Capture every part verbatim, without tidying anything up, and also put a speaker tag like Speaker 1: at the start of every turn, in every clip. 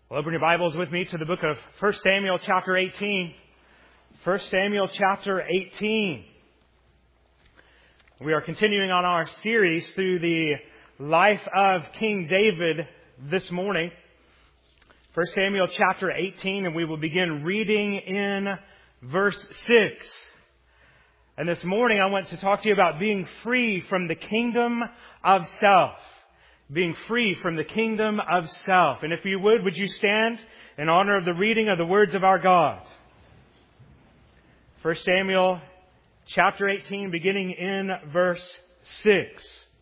Speaker 1: Well, open your Bibles with me to the book of First Samuel chapter eighteen. First Samuel chapter eighteen. We are continuing on our series through the life of King David this morning. First Samuel chapter eighteen, and we will begin reading in verse six. And this morning I want to talk to you about being free from the kingdom of self. Being free from the kingdom of self. And if you would, would you stand in honor of the reading of the words of our God? First Samuel chapter eighteen, beginning in verse six.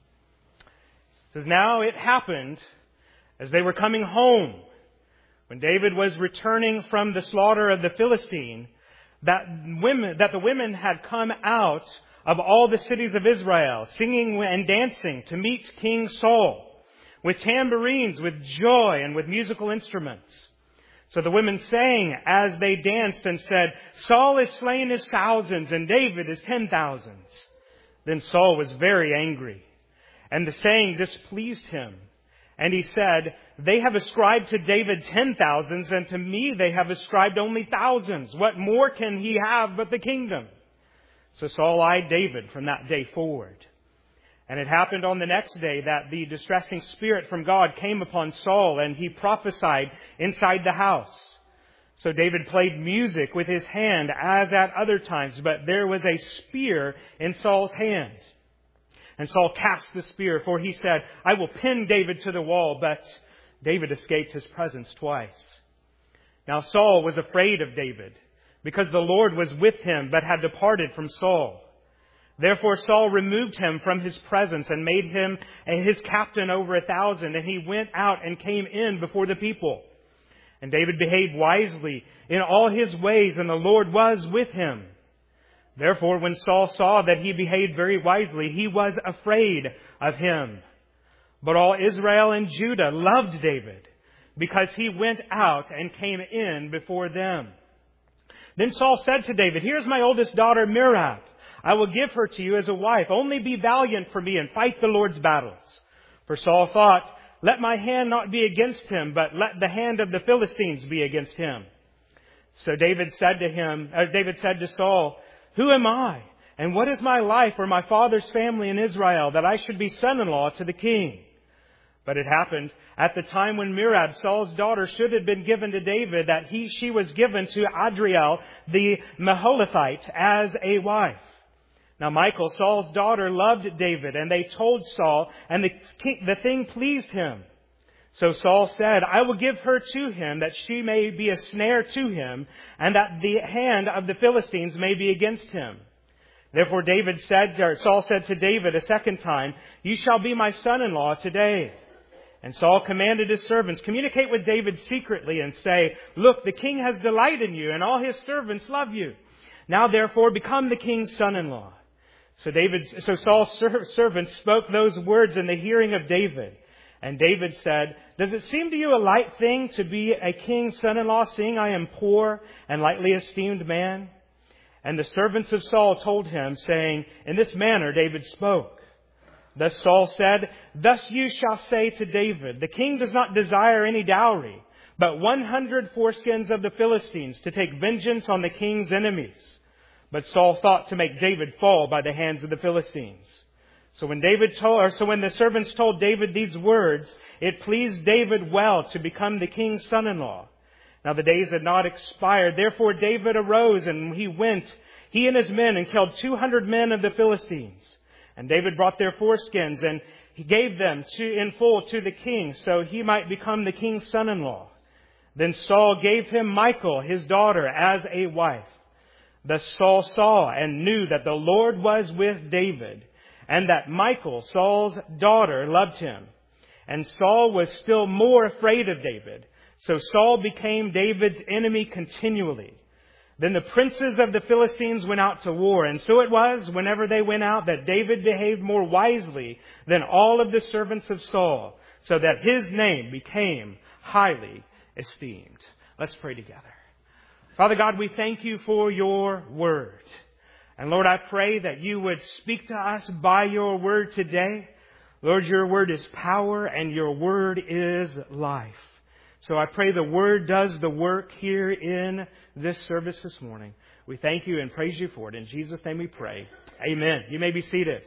Speaker 1: It says, "Now it happened as they were coming home, when David was returning from the slaughter of the Philistine, that women, that the women had come out of all the cities of Israel, singing and dancing to meet King Saul, with tambourines, with joy, and with musical instruments. So the women sang as they danced and said, 'Saul is slain his thousands, and David his ten thousands.' Then Saul was very angry, and the saying displeased him. And he said, 'They have ascribed to David ten thousands, and to me they have ascribed only thousands. What more can he have but the kingdom?' So Saul eyed David from that day forward. And it happened on the next day that the distressing spirit from God came upon Saul, and he prophesied inside the house. So David played music with his hand as at other times, but there was a spear in Saul's hand. And Saul cast the spear, for he said, 'I will pin David to the wall,' but David escaped his presence twice. Now Saul was afraid of David, because the Lord was with him, but had departed from Saul. Therefore Saul removed him from his presence and made him his captain over a thousand. And he went out and came in before the people. And David behaved wisely in all his ways, and the Lord was with him. Therefore when Saul saw that he behaved very wisely, he was afraid of him. But all Israel and Judah loved David, because he went out and came in before them. Then Saul said to David, 'Here's my oldest daughter Merab. I will give her to you as a wife. Only be valiant for me and fight the Lord's battles.' For Saul thought, 'Let my hand not be against him, but let the hand of the Philistines be against him.' So David said to him, uh, David said to Saul, 'Who am I? And what is my life or my father's family in Israel, that I should be son-in-law to the king?' But it happened at the time when Merab, Saul's daughter, should have been given to David, that he she was given to Adriel the Meholathite as a wife. Now Michal, Saul's daughter, loved David, and they told Saul, and the, king, the thing pleased him. So Saul said, 'I will give her to him, that she may be a snare to him, and that the hand of the Philistines may be against him.' Therefore David said, or Saul said to David a second time, 'You shall be my son-in-law today.' And Saul commanded his servants, 'Communicate with David secretly and say, Look, the king has delight in you, and all his servants love you. Now therefore become the king's son-in-law.' So David, so Saul's servants spoke those words in the hearing of David. And David said, 'Does it seem to you a light thing to be a king's son-in-law, seeing I am poor and lightly esteemed man?' And the servants of Saul told him, saying, 'In this manner David spoke.' Thus Saul said, 'Thus you shall say to David, the king does not desire any dowry, but one hundred foreskins of the Philistines to take vengeance on the king's enemies.' But Saul thought to make David fall by the hands of the Philistines. So when David told, or so when the servants told David these words, it pleased David well to become the king's son-in-law. Now the days had not expired. Therefore David arose, and he went, he and his men, and killed two hundred men of the Philistines. And David brought their foreskins, and he gave them to, in full to the king, so he might become the king's son-in-law. Then Saul gave him Michal, his daughter, as a wife. Thus Saul saw and knew that the Lord was with David, and that Michal, Saul's daughter, loved him. And Saul was still more afraid of David. So Saul became David's enemy continually. Then the princes of the Philistines went out to war. And so it was, whenever they went out, that David behaved more wisely than all of the servants of Saul, so that his name became highly esteemed." Let's pray together. Father God, we thank you for your word. And Lord, I pray that you would speak to us by your word today. Lord, your word is power and your word is life. So I pray the Word does the work here in this service this morning. We thank you and praise you for it. In Jesus' name we pray. Amen. You may be seated.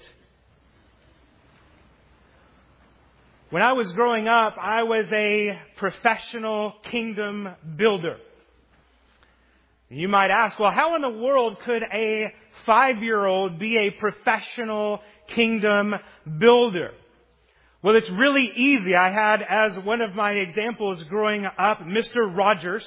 Speaker 1: When I was growing up, I was a professional kingdom builder. You might ask, well, how in the world could a five-year-old be a professional kingdom builder? Well, it's really easy. I had, as one of my examples growing up, Mister Rogers.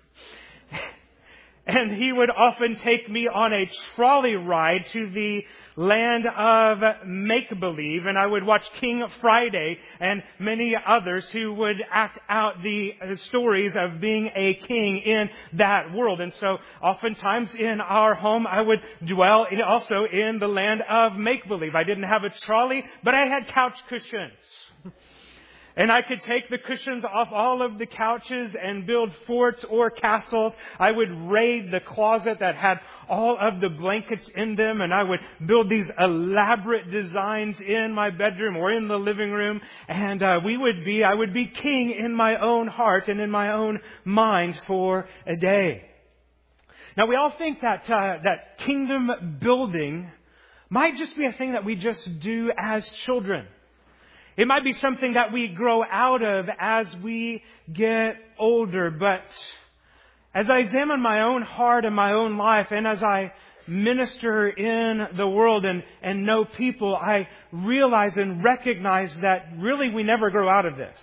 Speaker 1: And he would often take me on a trolley ride to the land of make-believe. And I would watch King Friday and many others who would act out the stories of being a king in that world. And so oftentimes in our home, I would dwell in, also in the land of make-believe. I didn't have a trolley, but I had couch cushions. And I could take the cushions off all of the couches and build forts or castles. I would raid the closet that had all of the blankets in them, and I would build these elaborate designs in my bedroom or in the living room. And uh, we would be, I would be king in my own heart and in my own mind for a day. Now, we all think that uh, that kingdom building might just be a thing that we just do as children. It might be something that we grow out of as we get older. But as I examine my own heart and my own life, and as I minister in the world and, and know people, I realize and recognize that really we never grow out of this.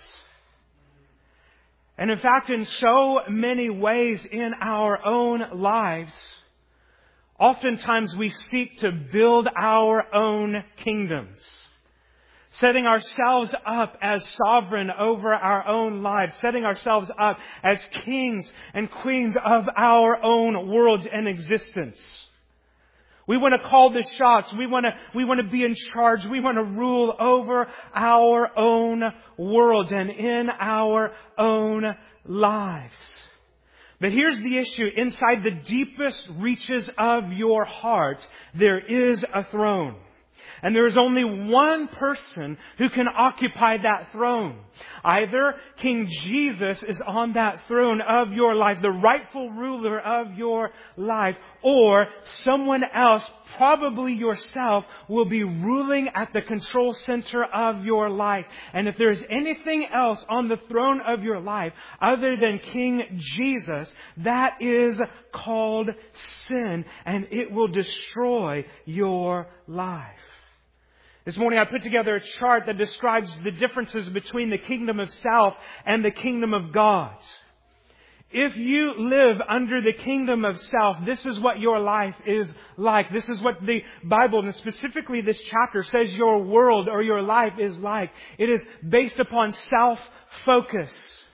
Speaker 1: And in fact, in so many ways in our own lives, oftentimes we seek to build our own kingdoms, setting ourselves up as sovereign over our own lives, setting ourselves up as kings and queens of our own worlds and existence. We want to call the shots. We want to, we want to be in charge. We want to rule over our own worlds and in our own lives. But here's the issue. Inside the deepest reaches of your heart, there is a throne. And there is only one person who can occupy that throne. Either King Jesus is on that throne of your life, the rightful ruler of your life, or someone else, probably yourself, will be ruling at the control center of your life. And if there's anything else on the throne of your life other than King Jesus, that is called sin, and it will destroy your life. This morning I put together a chart that describes the differences between the kingdom of self and the kingdom of God. If you live under the kingdom of self, this is what your life is like. This is what the Bible, and specifically this chapter, says your world or your life is like. It is based upon self-focus,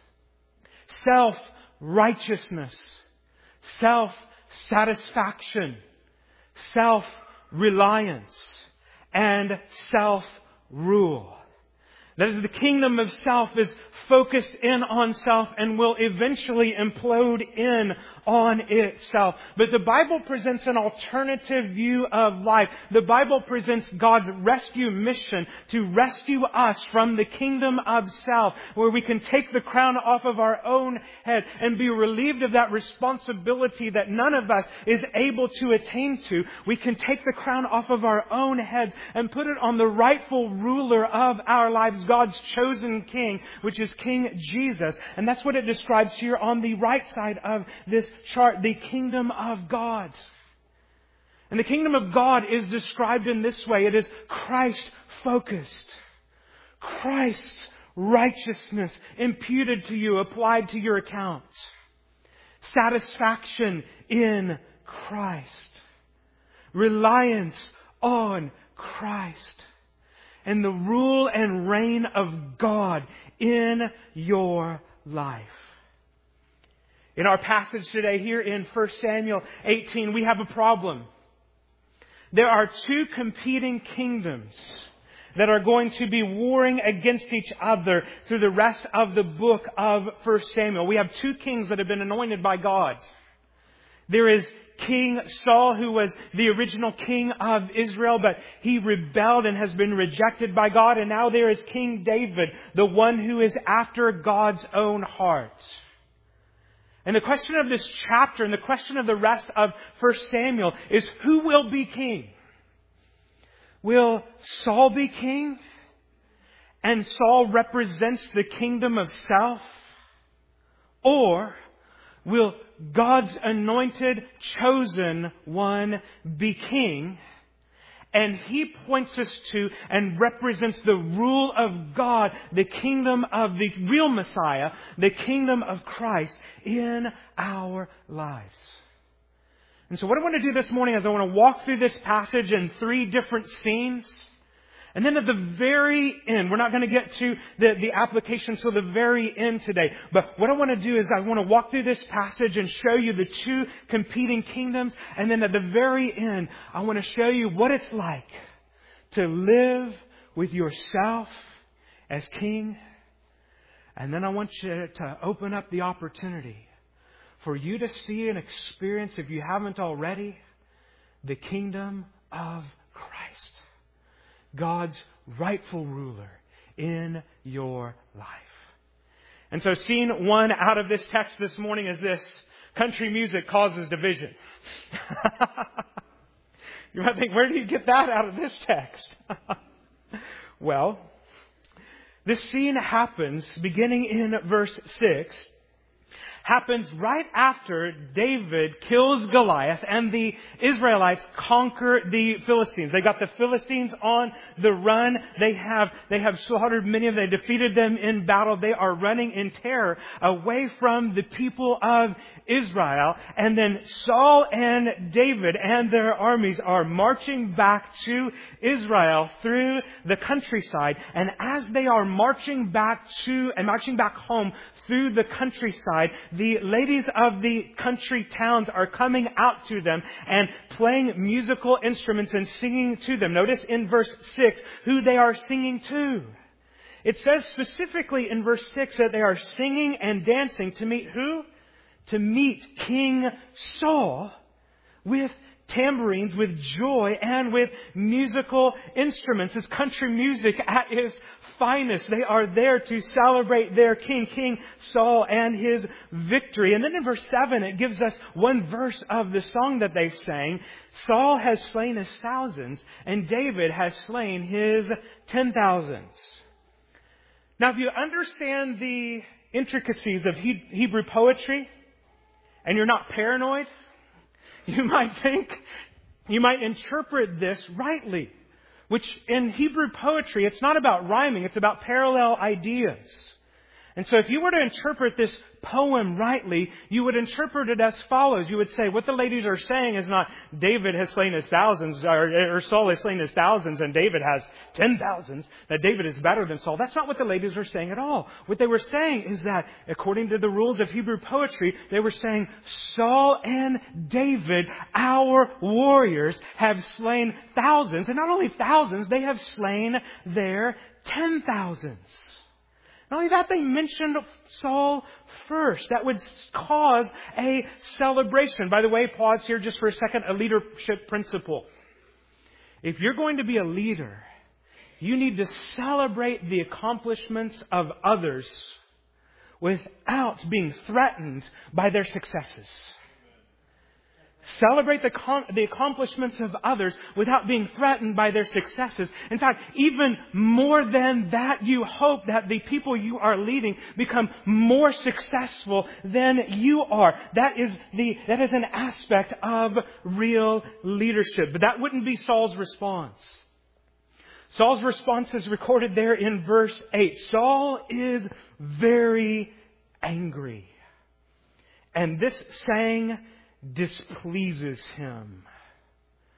Speaker 1: self-righteousness, self-satisfaction, self-reliance, and self-rule. That is, the kingdom of self is focused in on self and will eventually implode in on itself. But the Bible presents an alternative view of life. The Bible presents God's rescue mission to rescue us from the kingdom of self, where we can take the crown off of our own head and be relieved of that responsibility that none of us is able to attain to. We can take the crown off of our own heads and put it on the rightful ruler of our lives, God's chosen King, which is King Jesus. And that's what it describes here on the right side of this chart, the kingdom of God. And the kingdom of God is described in this way. It is Christ-focused. Christ's righteousness imputed to you, applied to your account. Satisfaction in Christ. Reliance on Christ. And the rule and reign of God in your life. In our passage today here in First Samuel eighteen, we have a problem. There are two competing kingdoms that are going to be warring against each other through the rest of the book of First Samuel. We have two kings that have been anointed by God. There is King Saul, who was the original king of Israel, but he rebelled and has been rejected by God. And now there is King David, the one who is after God's own heart. And the question of this chapter and the question of the rest of First Samuel is, who will be king? Will Saul be king? And Saul represents the kingdom of self? Or will God's anointed, chosen one be king? And He points us to and represents the rule of God, the kingdom of the real Messiah, the kingdom of Christ in our lives. And so what I want to do this morning is I want to walk through this passage in three different scenes. And then at the very end, we're not going to get to the, the application till the very end today. But what I want to do is I want to walk through this passage and show you the two competing kingdoms. And then at the very end, I want to show you what it's like to live with yourself as king. And then I want you to open up the opportunity for you to see and experience, if you haven't already, the kingdom of Christ. God's rightful ruler in your life. And so scene one out of this text this morning is this: country music causes division. You might think, where do you get that out of this text? Well, this scene happens beginning in verse six. Happens right after David kills Goliath and the Israelites conquer the Philistines. They got the Philistines on the run. They have, they have slaughtered many of them. They defeated them in battle. They are running in terror away from the people of Israel. And then Saul and David and their armies are marching back to Israel through the countryside. And as they are marching back to, and marching back home through the countryside, the ladies of the country towns are coming out to them and playing musical instruments and singing to them. Notice in verse six who they are singing to. It says specifically in verse six that they are singing and dancing to meet who? To meet King Saul with tambourines, with joy, and with musical instruments. It's country music at its finest. They are there to celebrate their king, King Saul, and his victory. And then in verse seven, it gives us one verse of the song that they sang. Saul has slain his thousands, and David has slain his ten thousands. Now, if you understand the intricacies of Hebrew poetry, and you're not paranoid, you might think, you might interpret this rightly. Which in Hebrew poetry, it's not about rhyming, it's about parallel ideas. And so if you were to interpret this poem rightly, you would interpret it as follows. You would say, what the ladies are saying is not David has slain his thousands, or, or Saul has slain his thousands and David has ten thousands, that David is better than Saul. That's not what the ladies were saying at all. What they were saying is that, according to the rules of Hebrew poetry, they were saying, Saul and David, our warriors, have slain thousands, and not only thousands, they have slain their ten thousands. Not only that, they mentioned Saul first. That would cause a celebration. By the way, pause here just for a second. A leadership principle. If you're going to be a leader, you need to celebrate the accomplishments of others without being threatened by their successes. Celebrate the, con- the accomplishments of others without being threatened by their successes. In fact, even more than that, you hope that the people you are leading become more successful than you are. That is the that is an aspect of real leadership. But that wouldn't be Saul's response. Saul's response is recorded there in verse eight. Saul is very angry. And this saying displeases him.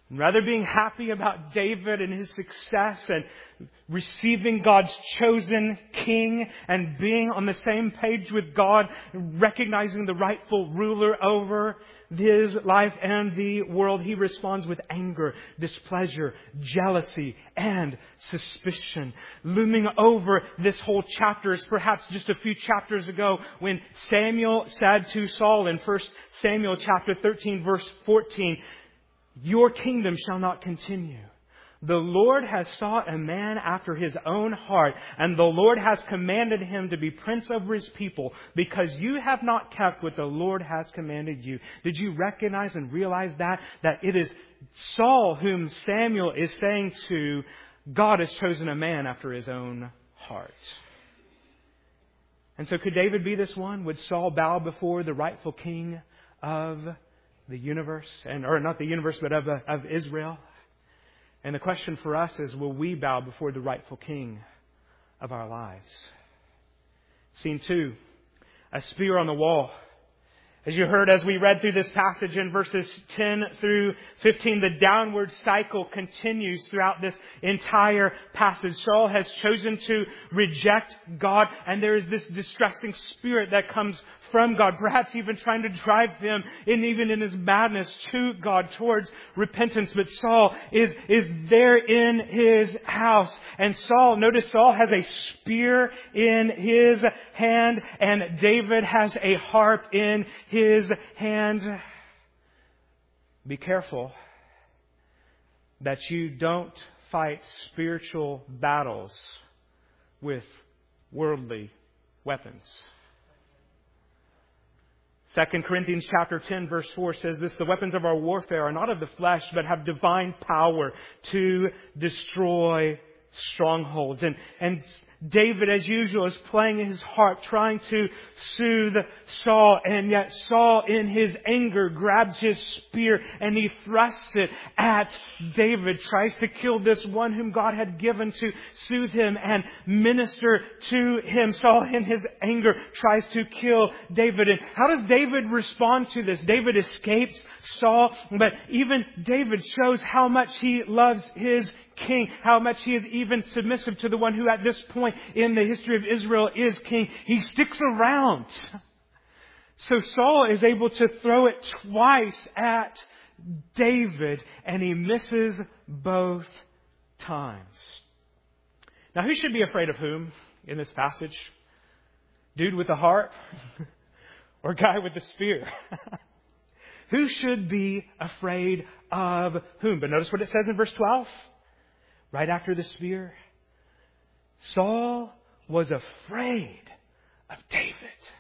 Speaker 1: And rather being happy about David and his success and receiving God's chosen king and being on the same page with God, recognizing the rightful ruler over his life and the world, he responds with anger, displeasure, jealousy, and suspicion. Looming over this whole chapter is perhaps just a few chapters ago when Samuel said to Saul in First Samuel chapter thirteen verse fourteen, "Your kingdom shall not continue. The Lord has sought a man after His own heart, and the Lord has commanded him to be prince over His people, because you have not kept what the Lord has commanded you." Did you recognize and realize that? That it is Saul whom Samuel is saying to, God has chosen a man after His own heart. And so could David be this one? Would Saul bow before the rightful king of the universe? and Or not the universe, but of, of Israel? And the question for us is, will we bow before the rightful king of our lives? Scene two, a spear on the wall. As you heard as we read through this passage in verses ten through fifteen, the downward cycle continues throughout this entire passage. Saul has chosen to reject God, and there is this distressing spirit that comes from God, perhaps even trying to drive him, and even in his madness, to God, towards repentance. But Saul is, is there in his house. And Saul, notice Saul has a spear in his hand, and David has a harp in his hand. Be careful that you don't fight spiritual battles with worldly weapons. Second Corinthians chapter ten verse four says this, "The weapons of our warfare are not of the flesh, but have divine power to destroy strongholds." And, and David, as usual, is playing his harp, trying to soothe Saul. And yet Saul, in his anger, grabs his spear and he thrusts it at David, tries to kill this one whom God had given to soothe him and minister to him. Saul, in his anger, tries to kill David. And how does David respond to this? David escapes Saul, but even David shows how much he loves his king, how much he is even submissive to the one who at this point in the history of Israel is king. He sticks around. So Saul is able to throw it twice at David, and he misses both times. Now, who should be afraid of whom in this passage? Dude with the harp or guy with the spear? Who should be afraid of whom? But notice what it says in verse twelve. Right after the spear, Saul was afraid of David.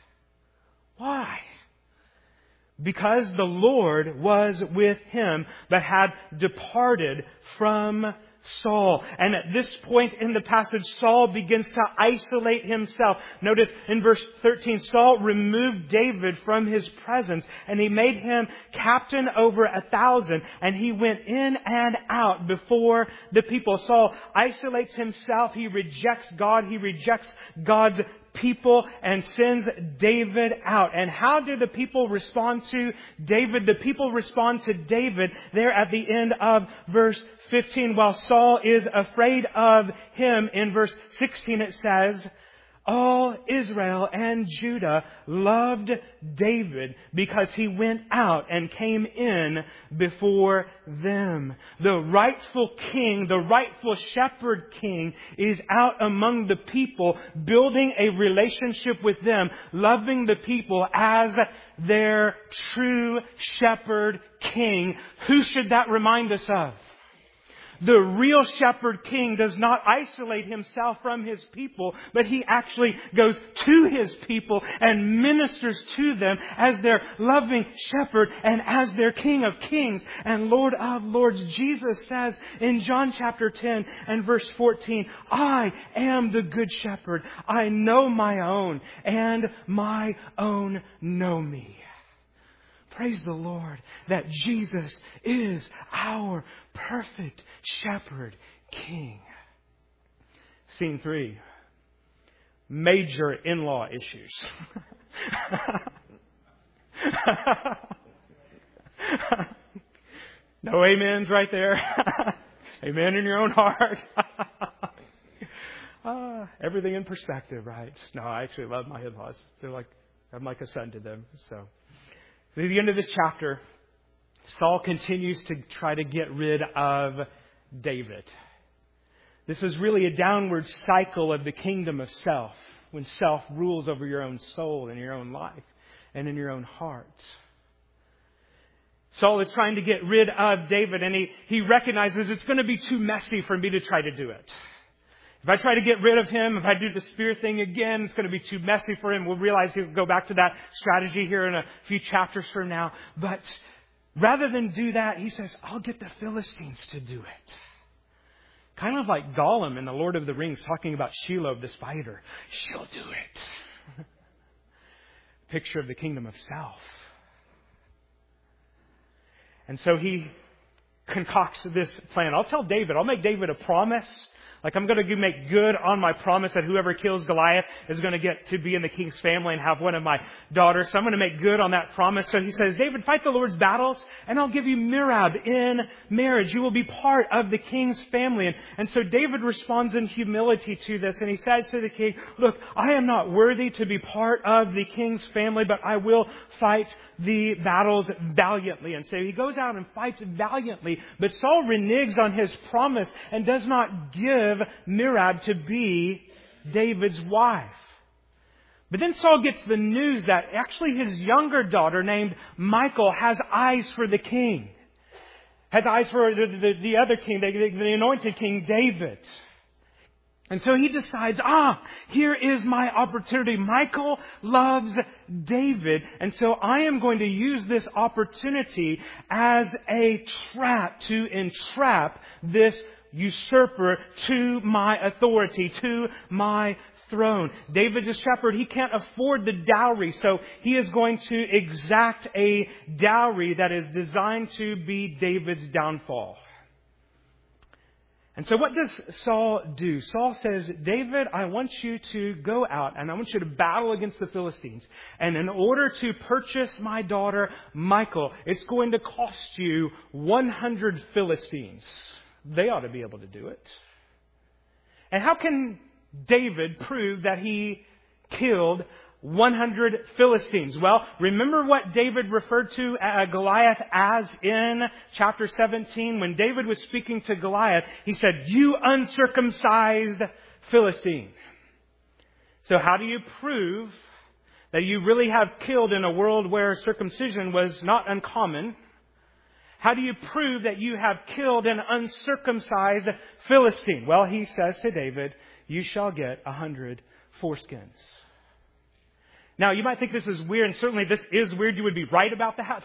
Speaker 1: Why? Because the Lord was with him, but had departed from Saul. And at this point in the passage, Saul begins to isolate himself. Notice in verse thirteen, Saul removed David from his presence, and he made him captain over a thousand, and he went in and out before the people. Saul isolates himself. He rejects God. He rejects God's people and sends David out. And how do the people respond to David? The people respond to David there at the end of verse fifteen. While Saul is afraid of him, in verse sixteen it says, "All Israel and Judah loved David because he went out and came in before them." The rightful king, the rightful shepherd king, is out among the people, building a relationship with them, loving the people as their true shepherd king. Who should that remind us of? The real shepherd king does not isolate himself from his people, but he actually goes to his people and ministers to them as their loving shepherd and as their King of kings and Lord of lords. Jesus says in John chapter ten and verse fourteen, "I am the good shepherd. I know my own, and my own know me." Praise the Lord that Jesus is our perfect shepherd king. Scene three. Major in-law issues. No amens right there. Amen in your own heart. uh, everything in perspective, right? No, I actually love my in-laws. They're like, I'm like a son to them. So, at the end of this chapter, Saul continues to try to get rid of David. This is really a downward cycle of the kingdom of self, when self rules over your own soul and your own life and in your own heart. Saul is trying to get rid of David, and he, he recognizes it's going to be too messy for me to try to do it. If I try to get rid of him, if I do the spear thing again, it's going to be too messy for him. We'll realize he'll go back to that strategy here in a few chapters from now. But rather than do that, he says, I'll get the Philistines to do it. Kind of like Gollum in The Lord of the Rings talking about Shelob the spider. She'll do it. Picture of the kingdom of self. And so he concocts this plan. I'll tell David, I'll make David a promise. Like, I'm going to make good on my promise that whoever kills Goliath is going to get to be in the king's family and have one of my daughters. So I'm going to make good on that promise. So he says, David, fight the Lord's battles, and I'll give you Merab in marriage. You will be part of the king's family. And, and so David responds in humility to this. And he says to the king, look, I am not worthy to be part of the king's family, but I will fight the battles valiantly. And so he goes out and fights valiantly. But Saul reneges on his promise and does not give Merab to be David's wife. But then Saul gets the news that actually his younger daughter named Michal has eyes for the king. Has eyes for the, the, the other king, the, the anointed king David. And so he decides, ah, here is my opportunity. Michal loves David. And so I am going to use this opportunity as a trap to entrap this usurper to my authority, to my throne. David's a shepherd. He can't afford the dowry. So he is going to exact a dowry that is designed to be David's downfall. And so what does Saul do? Saul says, David, I want you to go out and I want you to battle against the Philistines. And in order to purchase my daughter, Michal, it's going to cost you one hundred Philistines. They ought to be able to do it. And how can David prove that he killed one hundred Philistines? Well, remember what David referred to uh, Goliath as in chapter seventeen? When David was speaking to Goliath, he said, you uncircumcised Philistine. So how do you prove that you really have killed in a world where circumcision was not uncommon? How do you prove that you have killed an uncircumcised Philistine? Well, he says to David, you shall get a hundred foreskins. Now, you might think this is weird, and certainly this is weird. You would be right about that.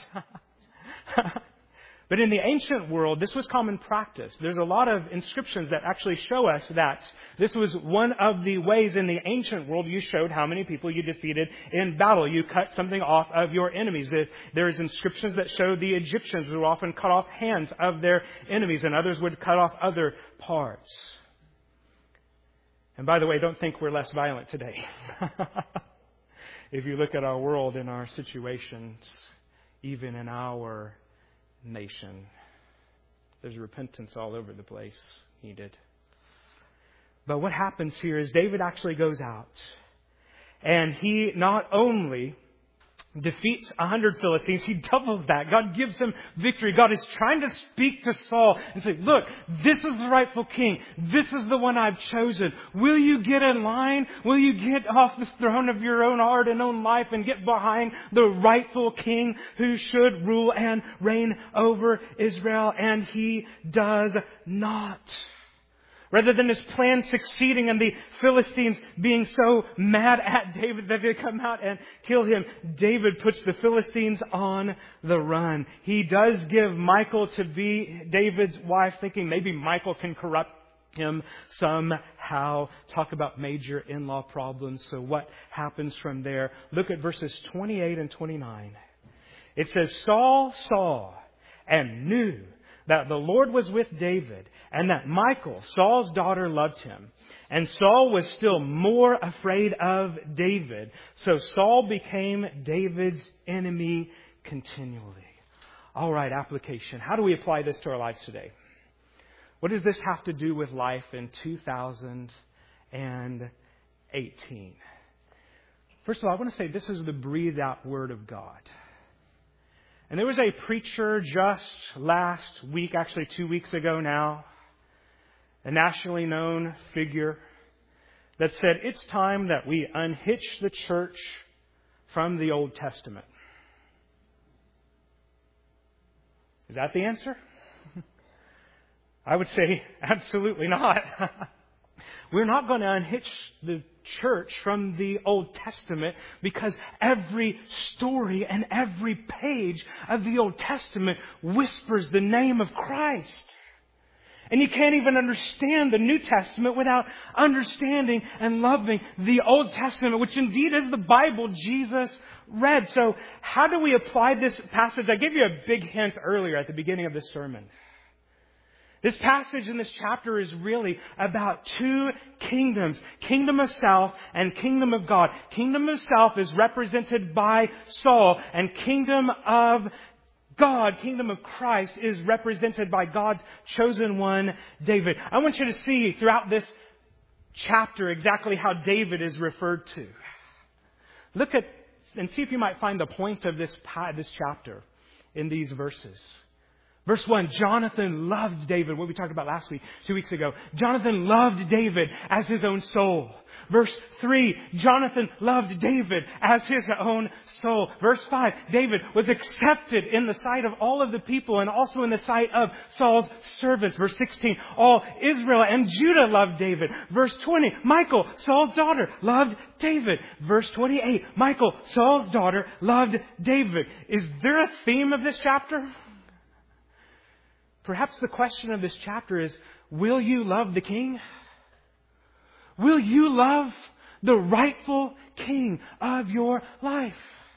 Speaker 1: But in the ancient world, this was common practice. There's a lot of inscriptions that actually show us that this was one of the ways in the ancient world you showed how many people you defeated in battle. You cut something off of your enemies. There's inscriptions that show the Egyptians would often cut off hands of their enemies, and others would cut off other parts. And by the way, don't think we're less violent today. If you look at our world and our situations, even in our nation, there's repentance all over the place needed. But what happens here is David actually goes out and he not only defeats a hundred Philistines, he doubles that. God gives him victory. God is trying to speak to Saul and say, look, this is the rightful king. This is the one I've chosen. Will you get in line? Will you get off the throne of your own heart and own life and get behind the rightful king who should rule and reign over Israel? And he does not. Rather than his plan succeeding and the Philistines being so mad at David that they come out and kill him, David puts the Philistines on the run. He does give Michal to be David's wife, thinking maybe Michal can corrupt him somehow. Talk about major in-law problems. So what happens from there? Look at verses twenty-eight and twenty-nine. It says, Saul saw and knew that the Lord was with David, and that Michal, Saul's daughter, loved him. And Saul was still more afraid of David. So Saul became David's enemy continually. All right, application. How do we apply this to our lives today? What does this have to do with life in two thousand eighteen? First of all, I want to say this is the breathed out Word of God. And there was a preacher just last week, actually two weeks ago now, a nationally known figure, that said it's time that we unhitch the church from the Old Testament. Is that the answer? I would say absolutely not. We're not going to unhitch the church from the Old Testament because every story and every page of the Old Testament whispers the name of Christ. And you can't even understand the New Testament without understanding and loving the Old Testament, which indeed is the Bible Jesus read. So how do we apply this passage? I gave you a big hint earlier at the beginning of this sermon. This passage in this chapter is really about two kingdoms, kingdom of self and kingdom of God. Kingdom of self is represented by Saul, and kingdom of God, kingdom of Christ, is represented by God's chosen one, David. I want you to see throughout this chapter exactly how David is referred to. Look at and see if you might find the point of this, this chapter in these verses. Verse one, Jonathan loved David. What we talked about last week, two weeks ago. Jonathan loved David as his own soul. Verse three, Jonathan loved David as his own soul. Verse five, David was accepted in the sight of all of the people and also in the sight of Saul's servants. Verse sixteen, all Israel and Judah loved David. Verse twenty, Michal, Saul's daughter, loved David. Verse twenty-eight, Michal, Saul's daughter, loved David. Is there a theme of this chapter? Perhaps the question of this chapter is, will you love the king? Will you love the rightful king of your life?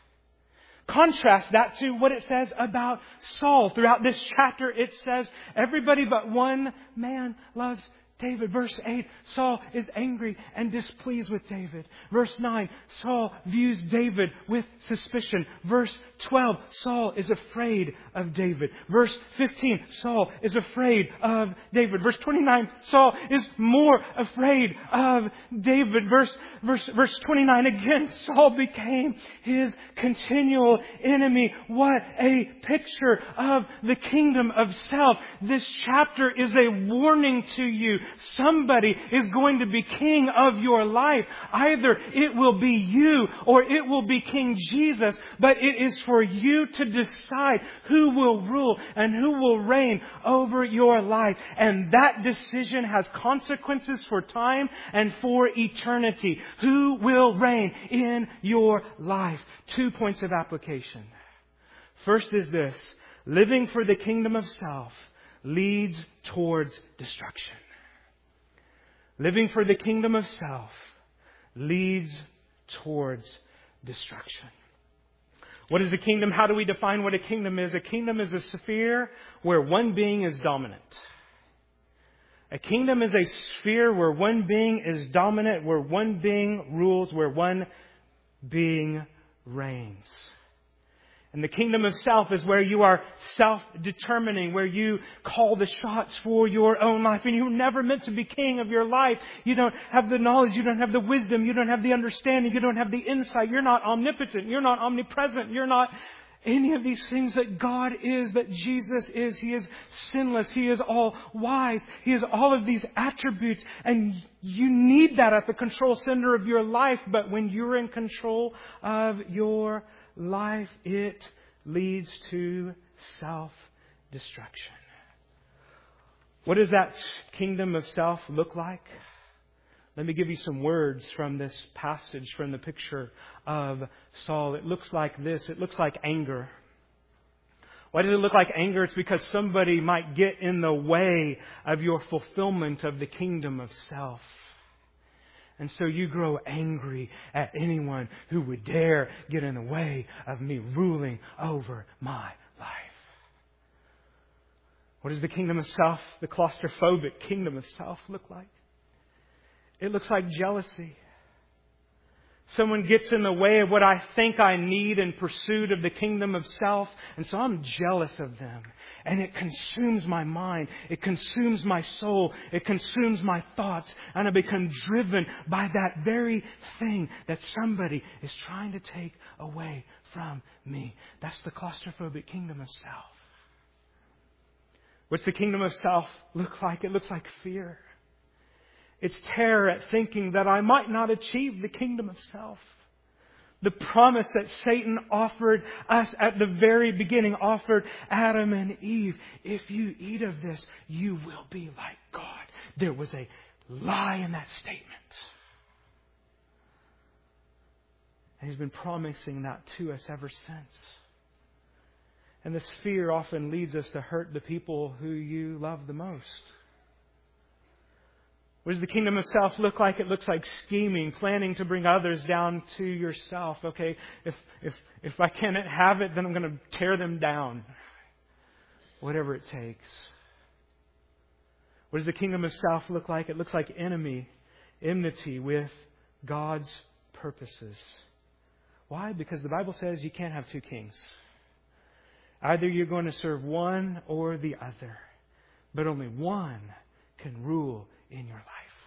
Speaker 1: Contrast that to what it says about Saul. Throughout this chapter, it says everybody but one man loves David. Verse eight, Saul is angry and displeased with David. Verse nine, Saul views David with suspicion. Verse twelve, Saul is afraid of David. Verse fifteen, Saul is afraid of David. Verse twenty-nine, Saul is more afraid of David. Verse, verse, verse twenty-nine, again, Saul became his continual enemy. What a picture of the kingdom of self. This chapter is a warning to you. Somebody is going to be king of your life. Either it will be you or it will be King Jesus. But it is for you to decide who will rule and who will reign over your life. And that decision has consequences for time and for eternity. Who will reign in your life? Two points of application. First is this: living for the kingdom of self leads towards destruction. Living for the kingdom of self leads towards destruction. What is a kingdom? How do we define what a kingdom is? A kingdom is a sphere where one being is dominant. A kingdom is a sphere where one being is dominant, where one being rules, where one being reigns. And the kingdom of self is where you are self-determining, where you call the shots for your own life. And you're never meant to be king of your life. You don't have the knowledge. You don't have the wisdom. You don't have the understanding. You don't have the insight. You're not omnipotent. You're not omnipresent. You're not any of these things that God is, that Jesus is. He is sinless. He is all wise. He is all of these attributes. And you need that at the control center of your life. But when you're in control of your life, it leads to self-destruction. What does that kingdom of self look like? Let me give you some words from this passage, from the picture of Saul. It looks like this. It looks like anger. Why does it look like anger? It's because somebody might get in the way of your fulfillment of the kingdom of self. And so you grow angry at anyone who would dare get in the way of me ruling over my life. What does the kingdom of self, the claustrophobic kingdom of self, look like? It looks like jealousy. Someone gets in the way of what I think I need in pursuit of the kingdom of self. And so I'm jealous of them. And it consumes my mind. It consumes my soul. It consumes my thoughts. And I become driven by that very thing that somebody is trying to take away from me. That's the claustrophobic kingdom of self. What's the kingdom of self look like? It looks like fear. It's terror at thinking that I might not achieve the kingdom of self. The promise that Satan offered us at the very beginning, offered Adam and Eve. If you eat of this, you will be like God. There was a lie in that statement. And He's been promising that to us ever since. And this fear often leads us to hurt the people who you love the most. What does the kingdom of self look like? It looks like scheming, planning to bring others down to yourself. Okay, if if if I can't have it, then I'm going to tear them down. Whatever it takes. What does the kingdom of self look like? It looks like enemy, enmity with God's purposes. Why? Because the Bible says you can't have two kings. Either you're going to serve one or the other. But only one can rule in your life.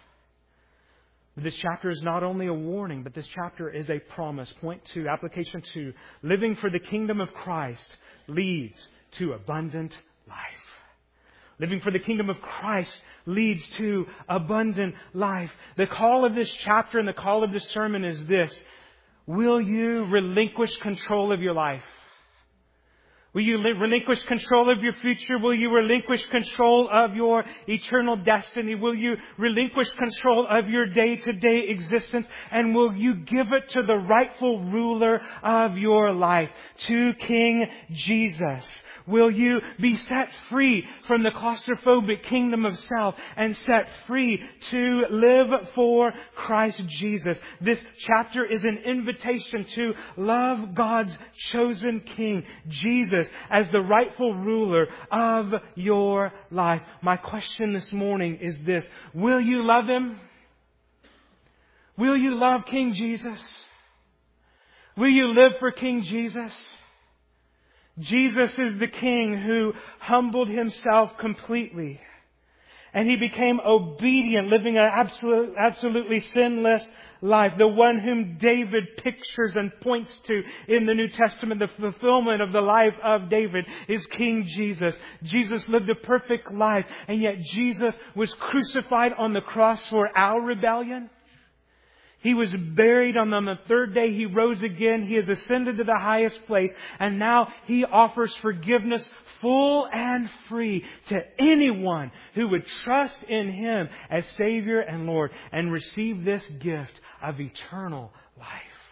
Speaker 1: This chapter is not only a warning, but this chapter is a promise. Point two, application two. Living for the kingdom of Christ leads to abundant life. Living for the kingdom of Christ leads to abundant life. The call of this chapter and the call of this sermon is this. Will you relinquish control of your life? Will you relinquish control of your future? Will you relinquish control of your eternal destiny? Will you relinquish control of your day-to-day existence? And will you give it to the rightful ruler of your life, to King Jesus? Will you be set free from the claustrophobic kingdom of self and set free to live for Christ Jesus? This chapter is an invitation to love God's chosen King, Jesus, as the rightful ruler of your life. My question this morning is this. Will you love Him? Will you love King Jesus? Will you live for King Jesus? Jesus is the King who humbled Himself completely. And He became obedient, living an absolute, absolutely sinless life. The one whom David pictures and points to in the New Testament, the fulfillment of the life of David, is King Jesus. Jesus lived a perfect life, and yet Jesus was crucified on the cross for our rebellion. He was buried, and on the third day He rose again. He has ascended to the highest place. And now He offers forgiveness full and free to anyone who would trust in Him as Savior and Lord and receive this gift of eternal life.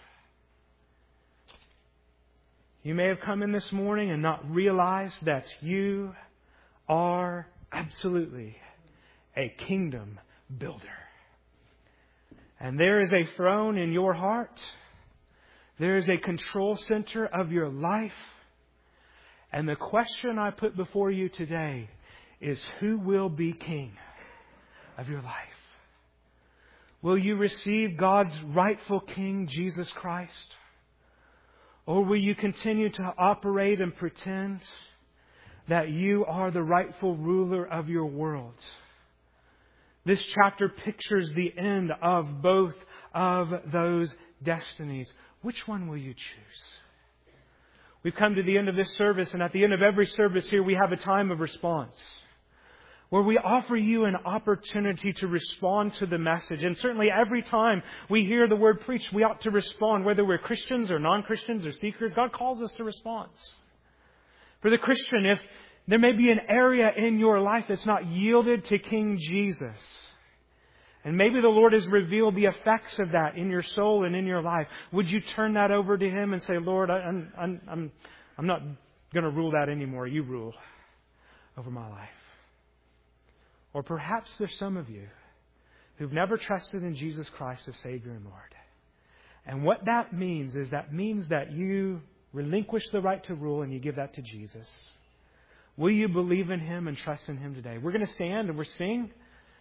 Speaker 1: You may have come in this morning and not realized that you are absolutely a kingdom builder. And there is a throne in your heart. There is a control center of your life. And the question I put before you today is, who will be king of your life? Will you receive God's rightful King, Jesus Christ? Or will you continue to operate and pretend that you are the rightful ruler of your world? This chapter pictures the end of both of those destinies. Which one will you choose? We've come to the end of this service, and at the end of every service here, we have a time of response where we offer you an opportunity to respond to the message. And certainly every time we hear the word preached, we ought to respond, whether we're Christians or non-Christians or seekers. God calls us to response. For the Christian, if there may be an area in your life that's not yielded to King Jesus, and maybe the Lord has revealed the effects of that in your soul and in your life, would you turn that over to Him and say, Lord, I'm, I'm, I'm, I'm not going to rule that anymore. You rule over my life. Or perhaps there's some of you who've never trusted in Jesus Christ as Savior and Lord. And what that means is that means that you relinquish the right to rule and you give that to Jesus. Will you believe in Him and trust in Him today? We're going to stand and we're sing.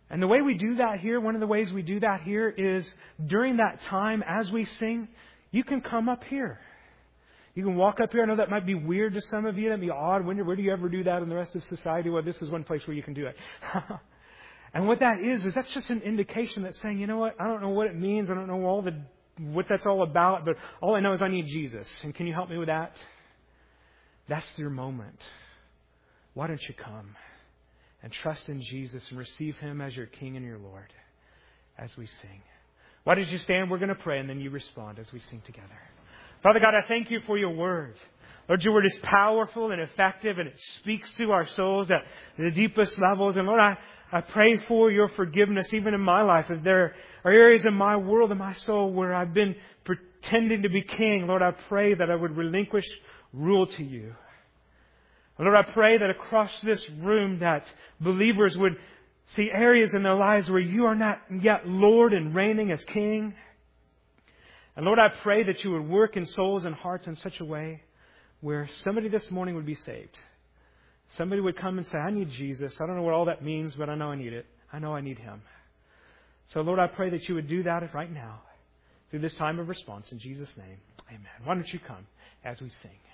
Speaker 1: And the way we do that here, one of the ways we do that here is during that time as we sing, you can come up here. You can walk up here. I know that might be weird to some of you. That'd be odd. When, where do you ever do that in the rest of society? Well, this is one place where you can do it. And what that is, is that's just an indication that's saying, you know what? I don't know what it means. I don't know all the what that's all about. But all I know is I need Jesus. And can you help me with that? That's your moment. Why don't you come and trust in Jesus and receive Him as your King and your Lord as we sing? Why don't you stand? We're going to pray and then you respond as we sing together. Father God, I thank you for your word. Lord, your word is powerful and effective and it speaks to our souls at the deepest levels. And Lord, I, I pray for your forgiveness even in my life. If there are areas in my world and my soul where I've been pretending to be king, Lord, I pray that I would relinquish rule to you. Lord, I pray that across this room that believers would see areas in their lives where you are not yet Lord and reigning as King. And Lord, I pray that you would work in souls and hearts in such a way where somebody this morning would be saved. Somebody would come and say, I need Jesus. I don't know what all that means, but I know I need it. I know I need Him. So Lord, I pray that you would do that right now through this time of response in Jesus' name. Amen. Why don't you come as we sing?